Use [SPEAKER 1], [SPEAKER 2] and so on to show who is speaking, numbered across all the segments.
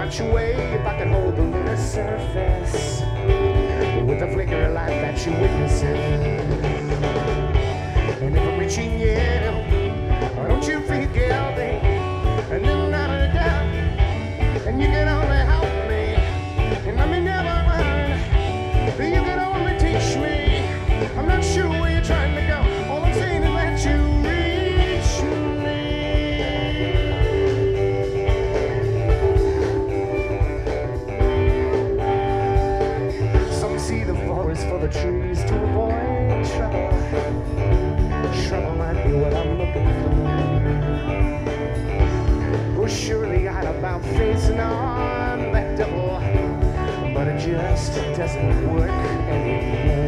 [SPEAKER 1] watch away if I could hold the lunar surface with the flicker of light that she witnesses. And if I'm reaching you, don't you feel guilty? And then not a doubt, and you can only help me, and I may never learn, but you can only teach me. I'm not sure where you're trying to go. All I'm saying is that you reach me. Some see the forest for the trees to avoid trouble. Trouble might be what I'm looking for. Oh, surely I'd about facing on that double, but it just doesn't work anymore.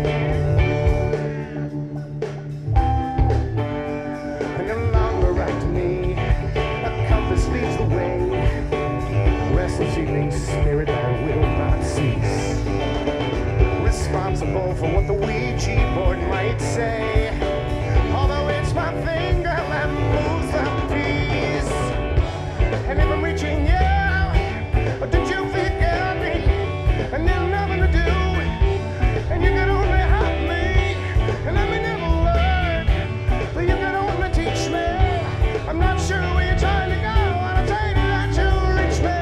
[SPEAKER 1] And no longer right to me, a compass leads the way. Restless evening spirit that will not cease, responsible for what the Ouija board might say. Although it's my finger that moves the piece. And if I'm reaching you, don't you feel guilty? And there's nothing to do, and you can only help me, and I may never learn, but you can only teach me. I'm not sure where you're trying to go, and I'll tell you that you'll reach me.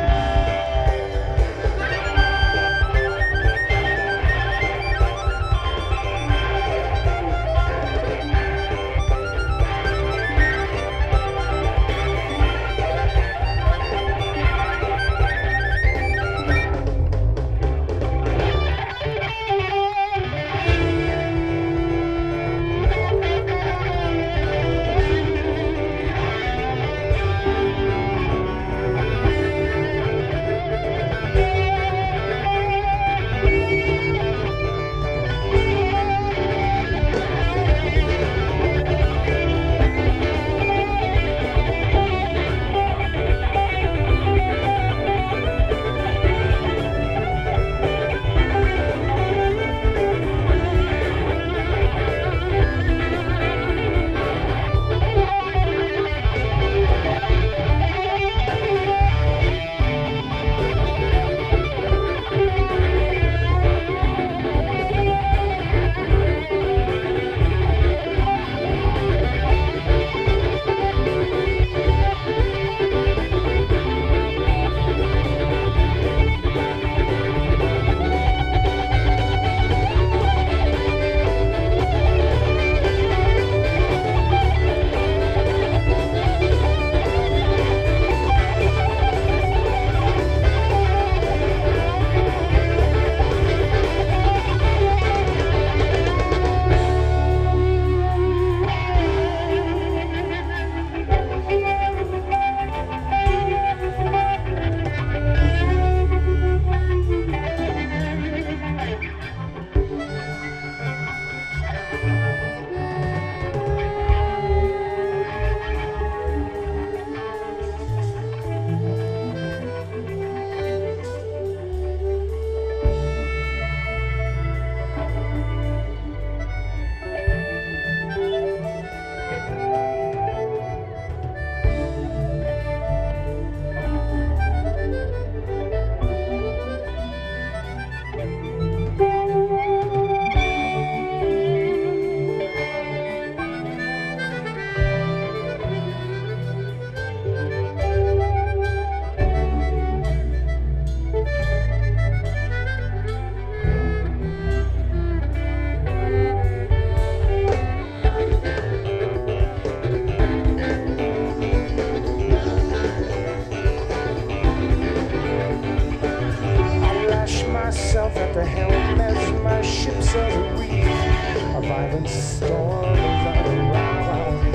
[SPEAKER 1] At the helm as my ship sails a reef, a violent storm is on the rise.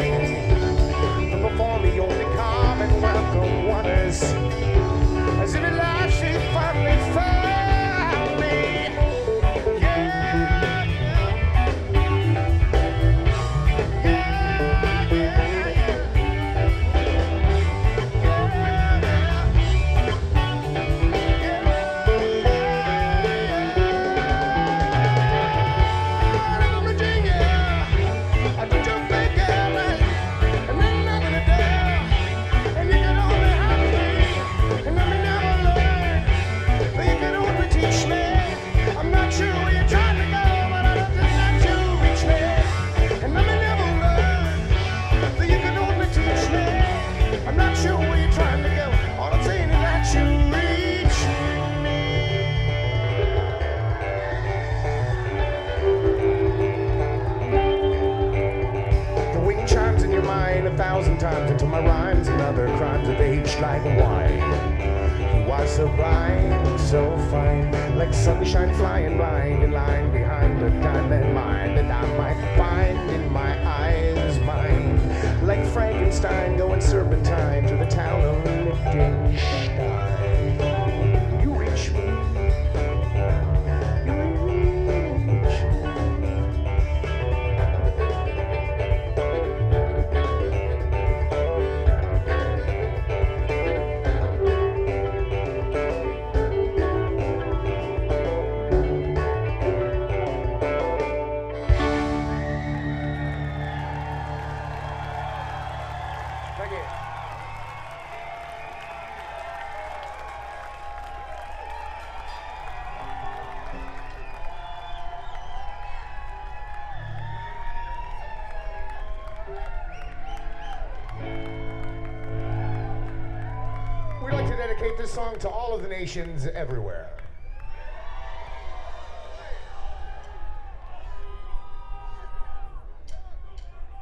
[SPEAKER 1] But before me only calm and welcome waters, as if at last she finally found me. Yeah, yeah, yeah, bleached like wine. He was so blind, so fine, like sunshine flying blind in line behind the diamond mine that I might find in my eyes mine, like Frankenstein going serpentine to the town of Liechtenstein. You reach me, you reach me. Thank you. We'd like to dedicate this song to all of the nations everywhere.